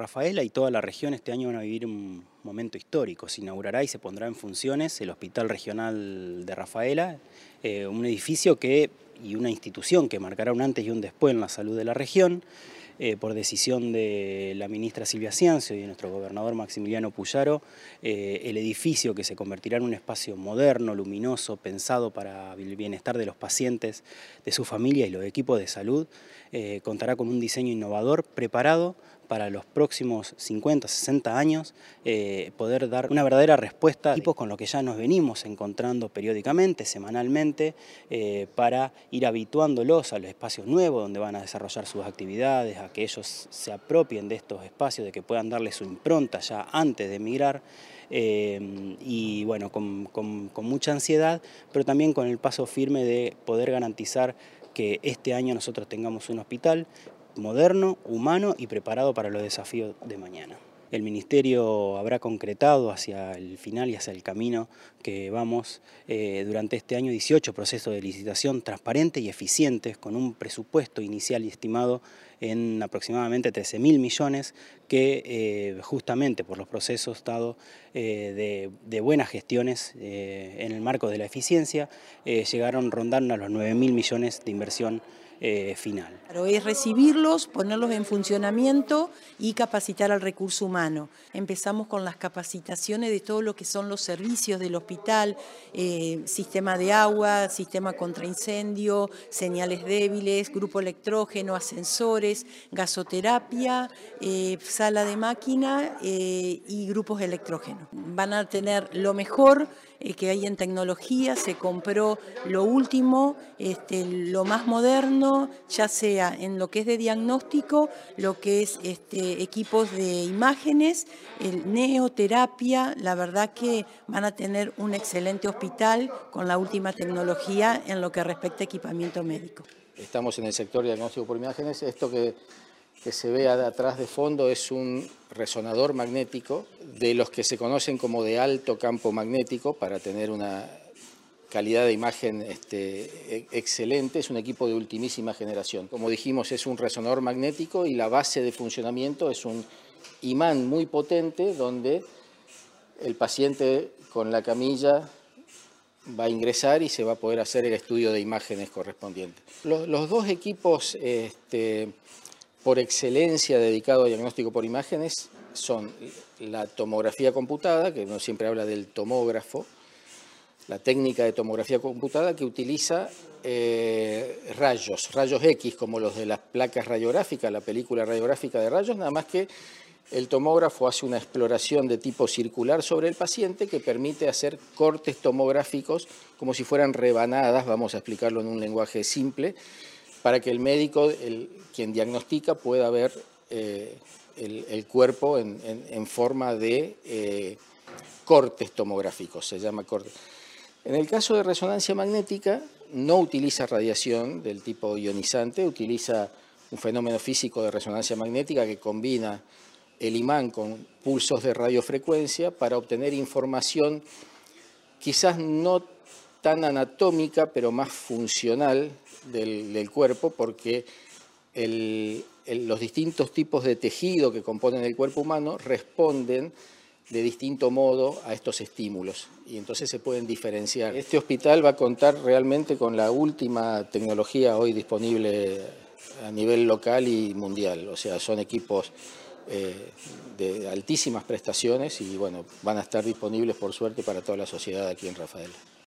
Rafaela y toda la región este año van a vivir un momento histórico. Se inaugurará y se pondrá en funciones el Hospital Regional de Rafaela, un edificio y una institución que marcará un antes y un después en la salud de la región. Por decisión de la ministra Silvia Ciancio y de nuestro gobernador Maximiliano Puyaro, el edificio, que se convertirá en un espacio moderno, luminoso, pensado para el bienestar de los pacientes, de su familia y los equipos de salud, contará con un diseño innovador preparado para los próximos 50, 60 años, poder dar una verdadera respuesta a equipos con los que ya nos venimos encontrando periódicamente, semanalmente, para ir habituándolos a los espacios nuevos donde van a desarrollar sus actividades, a que ellos se apropien de estos espacios, de que puedan darle su impronta ya antes de emigrar, y bueno, con mucha ansiedad, pero también con el paso firme de poder garantizar que este año nosotros tengamos un hospital moderno, humano y preparado para los desafíos de mañana. El Ministerio habrá concretado hacia el final y hacia el camino que vamos durante este año 18 procesos de licitación transparentes y eficientes, con un presupuesto inicial y estimado en aproximadamente 13.000 millones que justamente por los procesos dados de buenas gestiones en el marco de la eficiencia llegaron rondando a los 9.000 millones de inversión final. Es recibirlos, ponerlos en funcionamiento y capacitar al recurso humano. Empezamos con las capacitaciones de todo lo que son los servicios del hospital, sistema de agua, sistema contra incendio, señales débiles, grupo electrógeno, ascensores, gasoterapia, sala de máquina y grupos electrógeno. Van a tener lo mejor que hay en tecnología, se compró lo último, lo más moderno, ya sea en lo que es de diagnóstico, lo que es equipos de imágenes, neoterapia. La verdad que van a tener un excelente hospital con la última tecnología en lo que respecta a equipamiento médico. Estamos en el sector de diagnóstico por imágenes. Esto que se ve atrás de fondo es un resonador magnético de los que se conocen como de alto campo magnético, para tener una calidad de imagen excelente. Es un equipo de ultimísima generación. Como dijimos, es un resonador magnético y la base de funcionamiento es un imán muy potente donde el paciente con la camilla va a ingresar y se va a poder hacer el estudio de imágenes correspondiente. Los dos equipos por excelencia dedicado a diagnóstico por imágenes son la tomografía computada, que uno siempre habla del tomógrafo, la técnica de tomografía computada que utiliza rayos X, como los de las placas radiográficas, la película radiográfica de rayos, nada más que el tomógrafo hace una exploración de tipo circular sobre el paciente que permite hacer cortes tomográficos como si fueran rebanadas, vamos a explicarlo en un lenguaje simple, para que el médico, quien diagnostica, pueda ver el cuerpo en forma de cortes tomográficos, se llama corte. En el caso de resonancia magnética, no utiliza radiación del tipo ionizante, utiliza un fenómeno físico de resonancia magnética que combina el imán con pulsos de radiofrecuencia para obtener información quizás no tan anatómica, pero más funcional del cuerpo, porque los distintos tipos de tejido que componen el cuerpo humano responden de distinto modo a estos estímulos y entonces se pueden diferenciar. Este hospital va a contar realmente con la última tecnología hoy disponible a nivel local y mundial, o sea, son equipos de altísimas prestaciones y bueno, van a estar disponibles por suerte para toda la sociedad aquí en Rafaela.